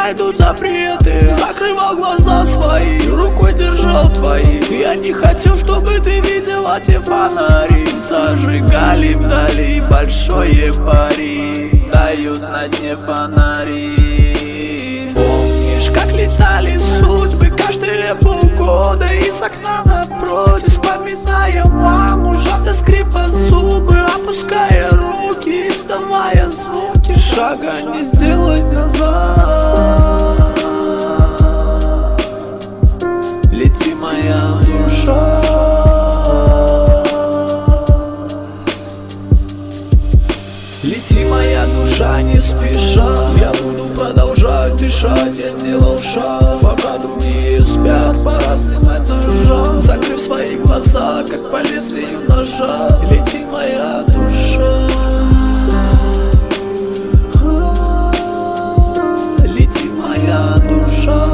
меня идут запреты. Закрывал глаза свои, рукой держал твои. Я не хотел, чтобы ты видела те фонари. Зажигали вдали большое пари, тают на дне фонари. Помнишь, как летали судьбы каждые полгода из окна напротив, вспоминая маму, жадно скрипа зубы, опуская руки, издавая звуки. Шага не сделать назад. Лети, моя душа. Лети, моя душа, не спеша. Я буду продолжать дышать, я сделал шаг, пока другие спят по разным этажам, закрыв свои глаза, как по лезвию ножа. Лети, моя душа. Лети, моя душа.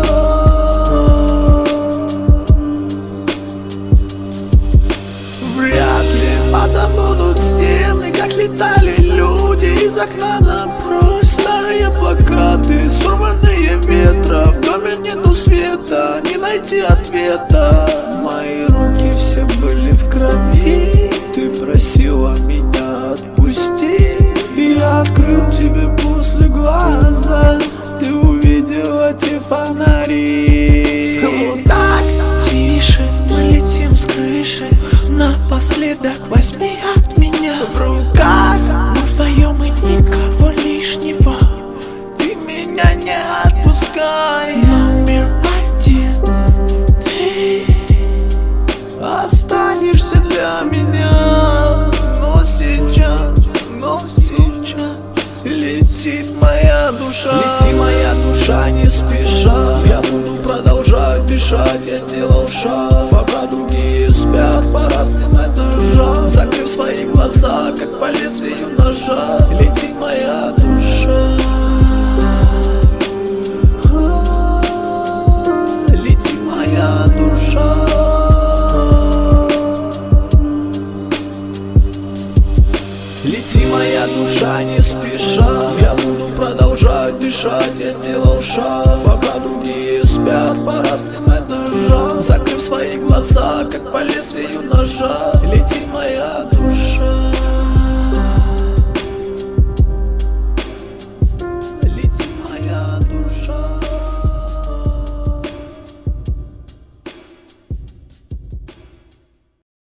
Вряд ли позабудут стены, как летали люди из окна напротив. Старые плакаты, сорванные ветром. В доме нету света, не найти ответа. Мои руки все были в крови. Ты просила меня отпустить, и я открыл тебе после глаза. Ты увидела те фонари. Вот так, тише, мы летим с крыши. Напоследок возьми от меня в руках. Мы вдвоем и никого лишнего. Ты меня не отпускай. Номер один, ты останешься для меня. Но сейчас летит моя душа. Лети, моя душа, не спеша. Я буду продолжать дышать, я сделал шаг, пока другие спят по разным этажам, закрыв свои глаза, как по лезвию ножа. Лети, моя душа. Лети, моя душа. Лети, моя душа, не спеша. Я буду продолжать дышать, я сделал шаг, пока другие спят по разным этажам, закрыв свои глаза, как по лезвию ножа. Лети, моя душа.